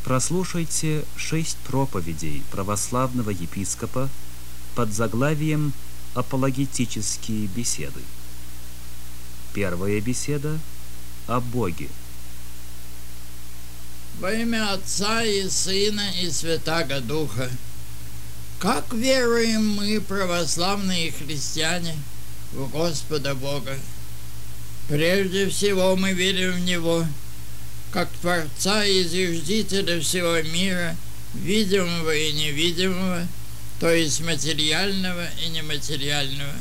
Прослушайте 6 проповедей православного епископа под заглавием «Апологетические беседы». Первая беседа о Боге. Во имя Отца и Сына и Святаго Духа. Как веруем мы, православные христиане, в Господа Бога? Прежде всего мы верим в Него, как Творца и Зиждителя всего мира, видимого и невидимого, то есть материального и нематериального.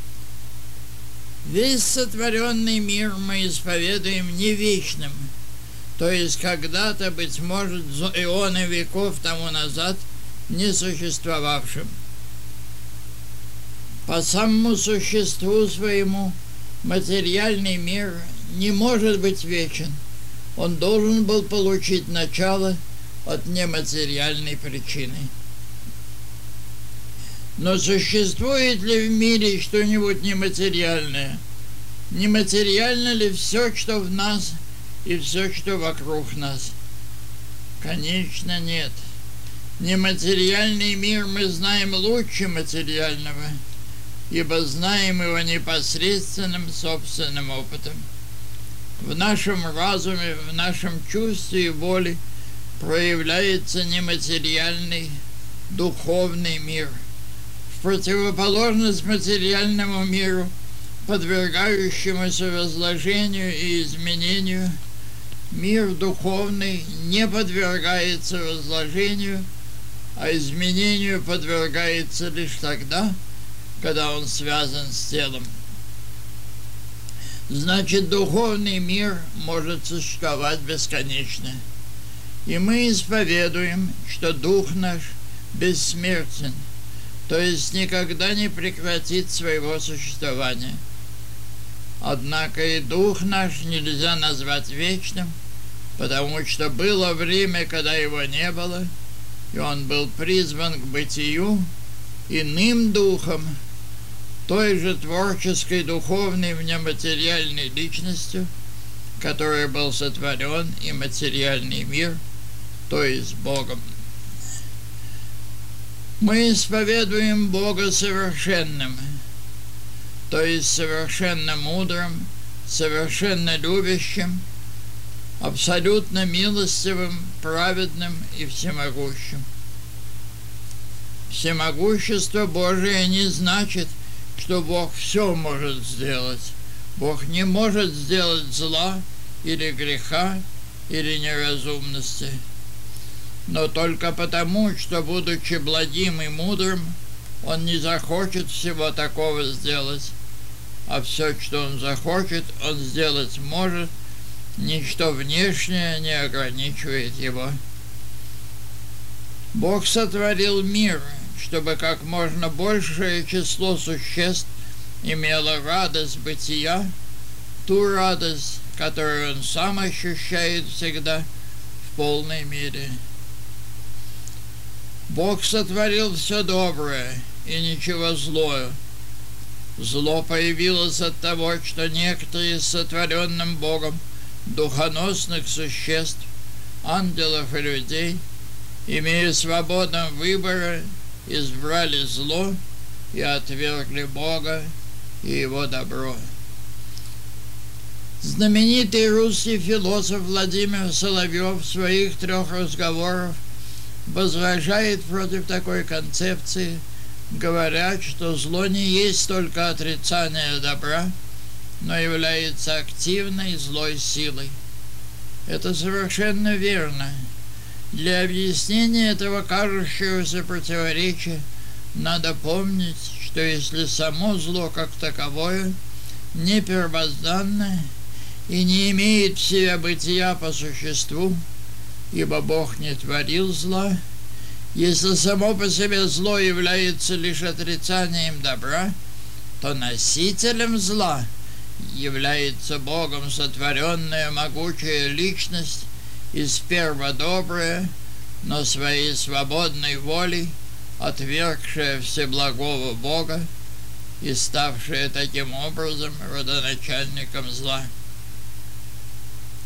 Весь сотворенный мир мы исповедуем не вечным, то есть когда-то, быть может, эоны веков тому назад не существовавшим. По самому существу своему материальный мир не может быть вечен. Он должен был получить начало от нематериальной причины. Но существует ли в мире что-нибудь нематериальное? Нематериально ли все, что в нас и все, что вокруг нас? Конечно, нет. Нематериальный мир мы знаем лучше материального, ибо знаем его непосредственным собственным опытом. В нашем разуме, в нашем чувстве и воле проявляется нематериальный, духовный мир. В противоположность материальному миру, подвергающемуся разложению и изменению, мир духовный не подвергается разложению, а изменению подвергается лишь тогда, когда он связан с телом. Значит, духовный мир может существовать бесконечно. И мы исповедуем, что дух наш бессмертен, то есть никогда не прекратит своего существования. Однако и дух наш нельзя назвать вечным, потому что было время, когда его не было, и он был призван к бытию иным духом, той же творческой, духовной, нематериальной личностью, которой был сотворен и материальный мир, то есть Богом. Мы исповедуем Бога совершенным, то есть совершенно мудрым, совершенно любящим, абсолютно милостивым, праведным и всемогущим. Всемогущество Божие не значит, что Бог все может сделать. Бог не может сделать зла или греха или неразумности. Но только потому, что, будучи благим и мудрым, Он не захочет всего такого сделать. А все, что Он захочет, Он сделать может. Ничто внешнее не ограничивает Его. Бог сотворил мир, чтобы как можно большее число существ имело радость бытия, ту радость, которую Он сам ощущает всегда в полной мере. Бог сотворил все доброе и ничего злое. Зло появилось от того, что некоторые с сотворенным Богом духоносных существ, ангелов и людей, имея свободу выбора, избрали зло и отвергли Бога и Его добро. Знаменитый русский философ Владимир Соловьев в своих 3 разговорах возражает против такой концепции, говоря, что зло не есть только отрицание добра, но является активной злой силой. Это совершенно верно. Для объяснения этого кажущегося противоречия надо помнить, что если само зло как таковое не первозданное и не имеет в себе бытия по существу, ибо Бог не творил зла, если само по себе зло является лишь отрицанием добра, то носителем зла является Богом сотворенная могучая личность, из сперва добрая, но своей свободной волей отвергшая всеблагого Бога и ставшая таким образом родоначальником зла.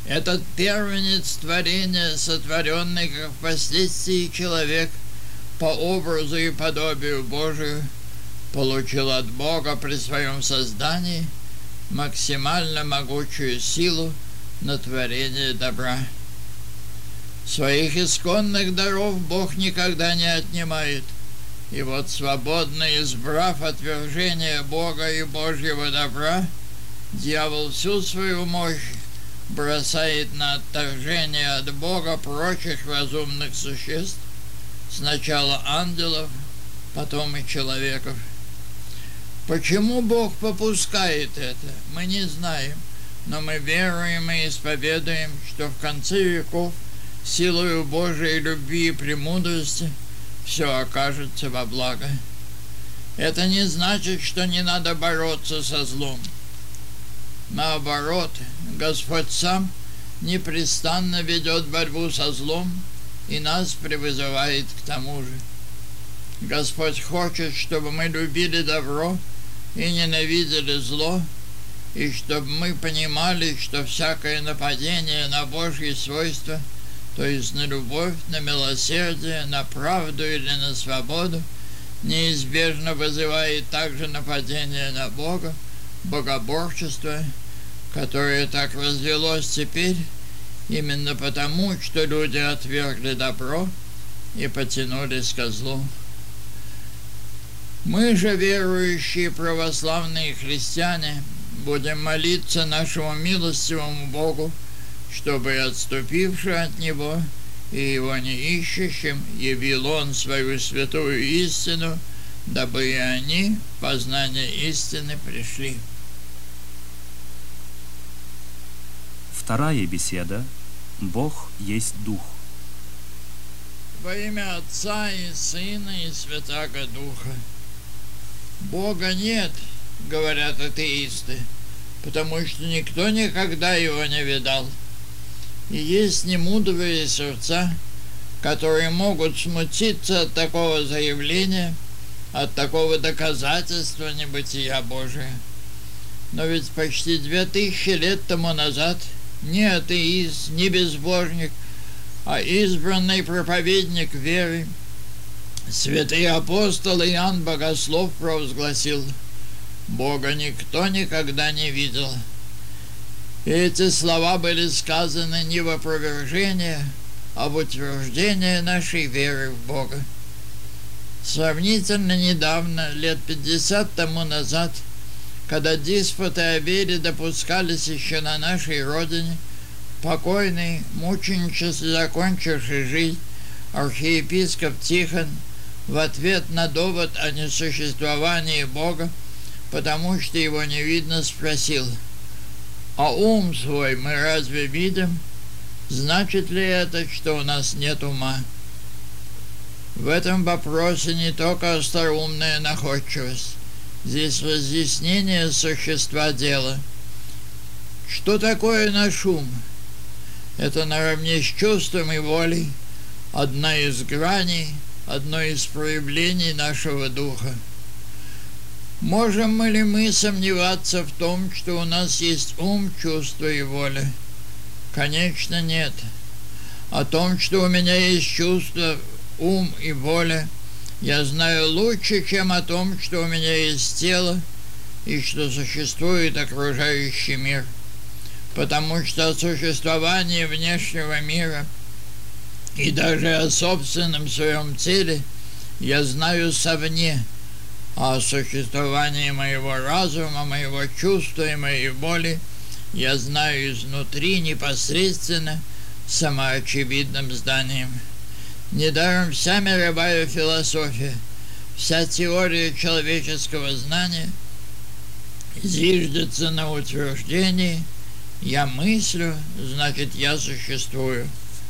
Этот первенец творения, сотворенный как впоследствии человек по образу и подобию Божию, получил от Бога при своем создании максимально могучую силу на творение добра. Своих исконных даров Бог никогда не отнимает, и вот свободно избрав отвержение Бога и Божьего добра, дьявол всю свою мощь бросает на отторжение от Бога прочих разумных существ, сначала ангелов, потом и человеков. Почему Бог попускает это, мы не знаем, но мы веруем и исповедуем, что в конце веков силою Божией любви и премудрости все окажется во благо. Это не значит, что не надо бороться со злом. Наоборот, Господь сам непрестанно ведет борьбу со злом и нас призывает к тому же. Господь хочет, чтобы мы любили добро и ненавидели зло, и чтобы мы понимали, что всякое нападение на Божьи свойства, то есть на любовь, на милосердие, на правду или на свободу, неизбежно вызывает также нападение на Бога, богоборчество, которое так развелось теперь именно потому, что люди отвергли добро и потянулись ко злу. Мы же, верующие православные христиане, будем молиться нашему милостивому Богу, чтобы, отступивший от Него и Его не ищущим, явил Он свою святую истину, дабы и они в познание истины пришли. Вторая беседа. Бог есть Дух. Во имя Отца и Сына и Святаго Духа. Бога нет, говорят атеисты, потому что никто никогда Его не видал. И есть немудрые сердца, которые могут смутиться от такого заявления, от такого доказательства небытия Божия. Но ведь почти 2000 лет тому назад ни атеист, ни безбожник, а избранный проповедник веры, святый апостол Иоанн Богослов провозгласил: Бога никто никогда не видел. И эти слова были сказаны не в опровержение, а в утверждение нашей веры в Бога. Сравнительно недавно, лет 50 тому назад, когда диспуты о вере допускались еще на нашей родине, покойный, мученически закончивший жизнь архиепископ Тихон в ответ на довод о несуществовании Бога, потому что его не видно, спросил: «А ум свой мы разве видим? Значит ли это, что у нас нет ума?» В этом вопросе не только остроумная находчивость. Здесь разъяснение существа дела. Что такое наш ум? Это наравне с чувством и волей одна из граней, одно из проявлений нашего духа. Можем ли мы сомневаться в том, что у нас есть ум, чувство и воля? Конечно, нет. О том, что у меня есть чувство, ум и воля, я знаю лучше, чем о том, что у меня есть тело и что существует окружающий мир. Потому что о существовании внешнего мира и даже о собственном своем теле я знаю совне, а о существовании моего разума, моего чувства и моей воли я знаю изнутри непосредственно, самоочевидным зданием. Недаром вся мировая философия, вся теория человеческого знания зиждется на утверждении «я мыслю, значит, я существую».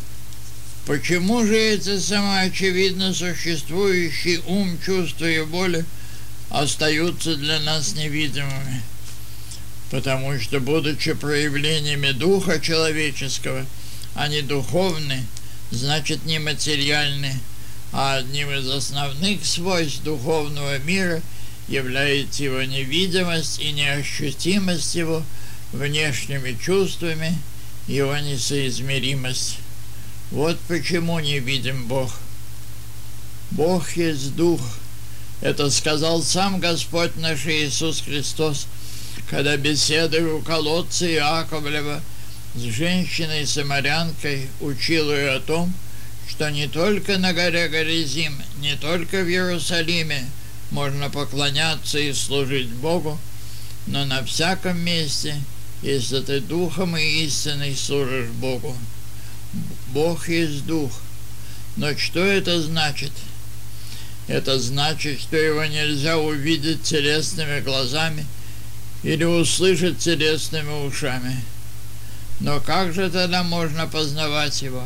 Почему же эти самоочевидно существующие ум, чувства и воля остаются для нас невидимыми? Потому что, будучи проявлениями духа человеческого, они духовны, значит, нематериальны, а одним из основных свойств духовного мира является его невидимость и неощутимость его внешними чувствами его несоизмеримость. Вот почему не видим Бог. Бог есть Дух. Это сказал сам Господь наш Иисус Христос, когда беседуя у колодца Иаковлева с женщиной-самарянкой, учил ее о том, что не только на горе Горизим, не только в Иерусалиме можно поклоняться и служить Богу, но на всяком месте, если ты духом и истиной служишь Богу. Бог есть Дух. Но что это значит? Это значит, что его нельзя увидеть телесными глазами или услышать телесными ушами. Но как же тогда можно познавать его?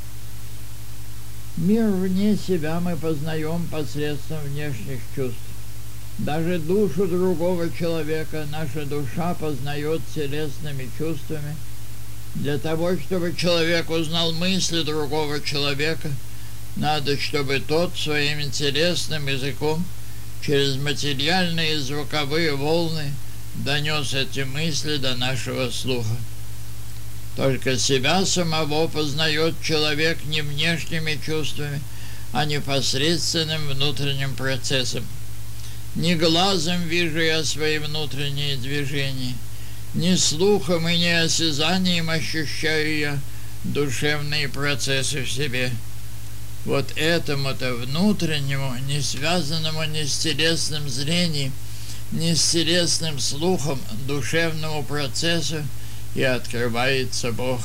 Мир вне себя мы познаем посредством внешних чувств. Даже душу другого человека наша душа познает телесными чувствами. Для того, чтобы человек узнал мысли другого человека, надо, чтобы тот своим телесным языком через материальные звуковые волны донес эти мысли до нашего слуха. Только себя самого познает человек не внешними чувствами, а непосредственным внутренним процессом. Не глазом вижу я свои внутренние движения, не слухом и не осязанием ощущаю я душевные процессы в себе. Вот этому-то внутреннему, не связанному ни с телесным зрением, ни с телесным слухом, душевному процессу и открывается Бог.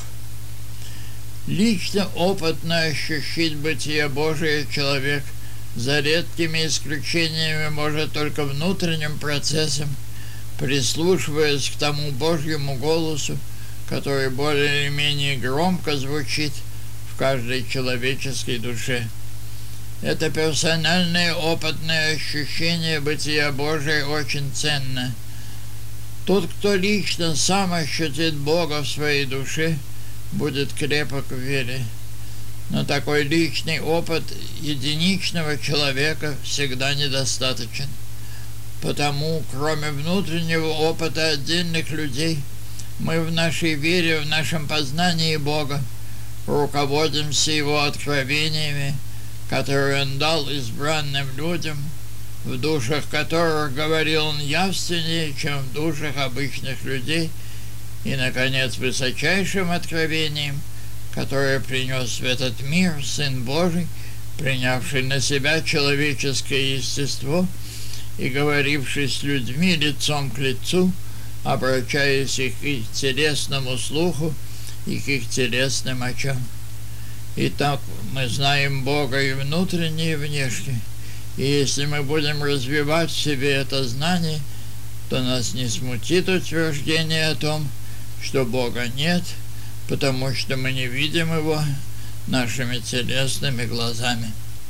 Лично опытно ощущить бытие Божие человек за редкими исключениями может только внутренним процессом, прислушиваясь к тому Божьему голосу, который более или менее громко звучит в каждой человеческой душе. Это персональное опытное ощущение бытия Божия очень ценно. Тот, кто лично сам ощутит Бога в своей душе, будет крепок в вере. Но такой личный опыт единичного человека всегда недостаточен. Потому, кроме внутреннего опыта отдельных людей, мы в нашей вере, в нашем познании Бога руководимся Его откровениями, которые Он дал избранным людям, в душах которых говорил Он явственнее, чем в душах обычных людей, и, наконец, высочайшим откровением, которое принес в этот мир Сын Божий, принявший на себя человеческое естество и говоривший с людьми лицом к лицу, обращаясь к их телесному слуху и к их телесным очам. Итак, мы знаем Бога и внутренне, и внешне. И если мы будем развивать в себе это знание, то нас не смутит утверждение о том, что Бога нет, потому что мы не видим Его нашими телесными глазами.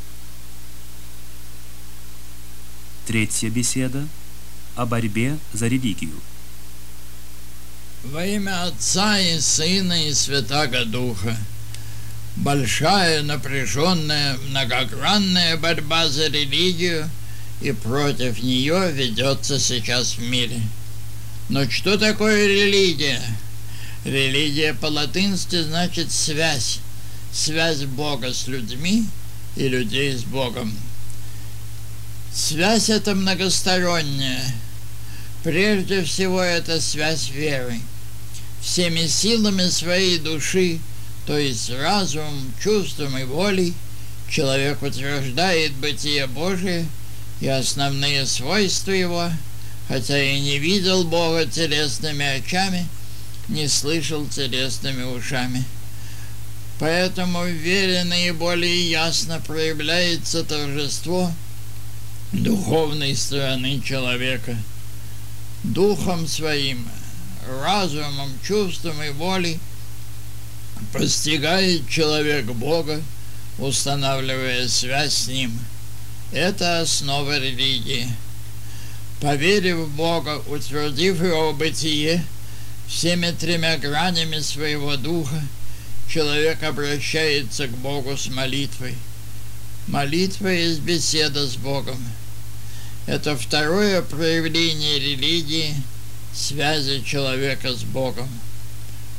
Третья беседа о борьбе за религию. Во имя Отца и Сына и Святаго Духа. Большая, напряженная, многогранная борьба за религию, и против нее ведется сейчас в мире. Но что такое религия? Религия по-латынски значит связь. Связь Бога с людьми и людей с Богом. Связь эта многосторонняя. Прежде всего, это связь веры. Всеми силами своей души, то есть разумом, чувством и волей, человек утверждает бытие Божие и основные свойства Его, хотя и не видел Бога телесными очами, не слышал телесными ушами. Поэтому в вере наиболее ясно проявляется торжество духовной стороны человека. Духом своим, разумом, чувством и волей постигает человек Бога, устанавливая связь с Ним. Это основа религии. Поверив в Бога, утвердив Его бытие всеми тремя гранями своего духа, человек обращается к Богу с молитвой. Молитва есть беседа с Богом. Это второе проявление религии, связи человека с Богом.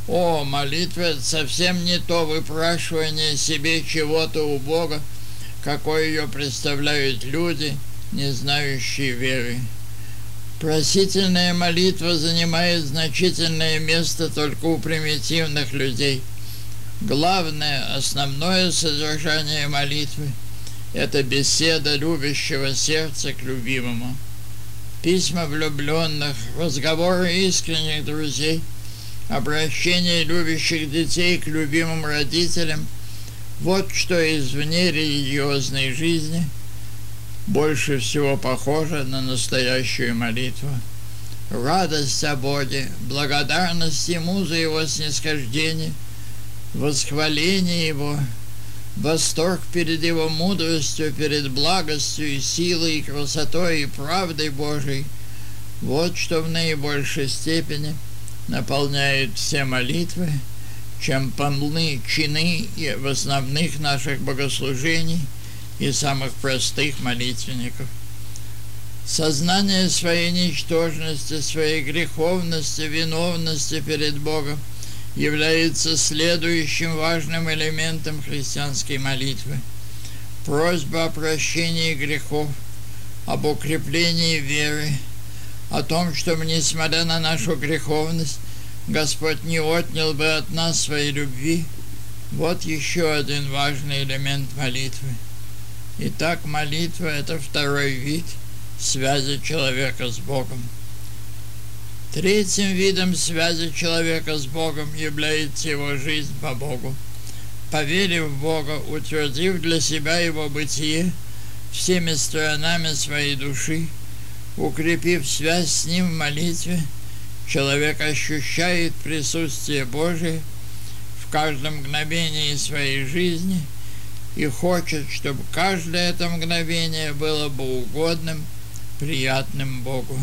О, молитва — это совсем не то выпрашивание себе чего-то у Бога, какой ее представляют люди, не знающие веры. Просительная молитва занимает значительное место только у примитивных людей. Главное, основное содержание молитвы – это беседа любящего сердца к любимому. Письма влюбленных, разговоры искренних друзей, обращение любящих детей к любимым родителям – вот что из внерелигиозной жизни больше всего похоже на настоящую молитву. Радость о Боге, благодарность Ему за Его снисхождение, восхваление Его, восторг перед Его мудростью, перед благостью и силой, и красотой, и правдой Божией – вот что в наибольшей степени наполняет все молитвы, чем полны чины в основных наших богослужений и самых простых молитвенников. Сознание своей ничтожности, своей греховности, виновности перед Богом является следующим важным элементом христианской молитвы. Просьба о прощении грехов, об укреплении веры, о том, чтобы, несмотря на нашу греховность, Господь не отнял бы от нас своей любви. Вот еще один важный элемент молитвы. Итак, молитва – это второй вид связи человека с Богом. Третьим видом связи человека с Богом является его жизнь по Богу. Поверив в Бога, утвердив для себя Его бытие всеми сторонами своей души, укрепив связь с Ним в молитве, человек ощущает присутствие Божие в каждом мгновении своей жизни и хочет, чтобы каждое это мгновение было бы угодным, приятным Богу.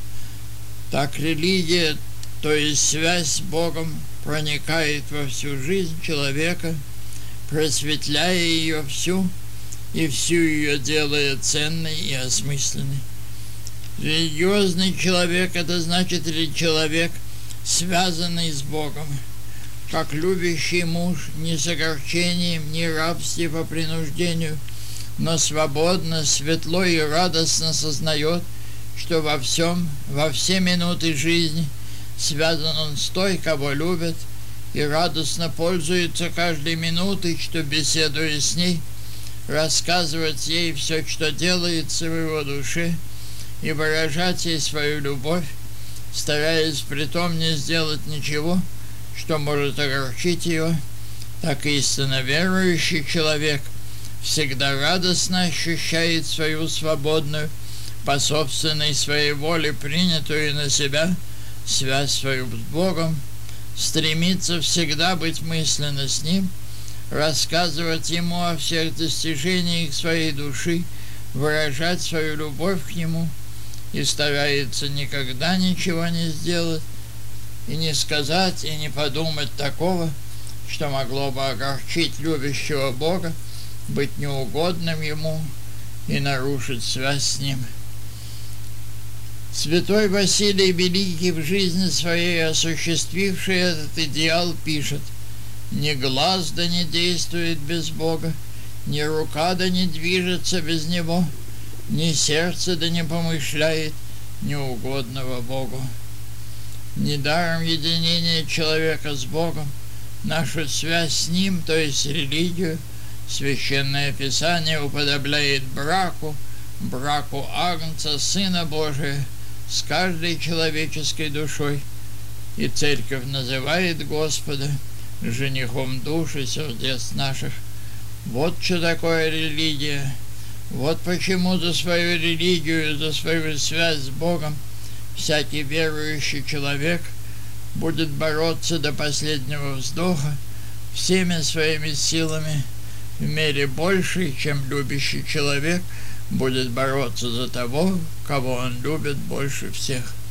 Так религия, то есть связь с Богом, проникает во всю жизнь человека, просветляя ее всю, и всю ее делая ценной и осмысленной. Религиозный человек – это значит человек, связанный с Богом, как любящий муж, не с огорчением, не рабстве по принуждению, но свободно, светло и радостно сознает, что во все минуты жизни связан он с той, кого любит, и радостно пользуется каждой минутой, что, беседуя с ней, рассказывать ей все, что делается в его душе, и выражать ей свою любовь, стараясь притом не сделать ничего, что может огорчить ее. Так истинно верующий человек всегда радостно ощущает свою свободную, по собственной своей воле принятую на себя связь свою с Богом, стремится всегда быть мысленно с Ним, рассказывать Ему о всех достижениях своей души, выражать свою любовь к Нему и старается никогда ничего не сделать, и не сказать, и не подумать такого, что могло бы огорчить любящего Бога, быть неугодным Ему и нарушить связь с Ним. Святой Василий Великий, в жизни своей осуществивший этот идеал, пишет: «Ни глаз да не действует без Бога, ни рука да не движется без Него, ни сердце да не помышляет неугодного Богу». Недаром единение человека с Богом, нашу связь с Ним, то есть религию, Священное Писание уподобляет браку Агнца, Сына Божия, с каждой человеческой душой, и Церковь называет Господа женихом душ и сердец наших. Вот что такое религия. Вот почему за свою религию, за свою связь с Богом всякий верующий человек будет бороться до последнего вздоха всеми своими силами, в мере большей, чем любящий человек будет бороться за того, кого он любит больше всех.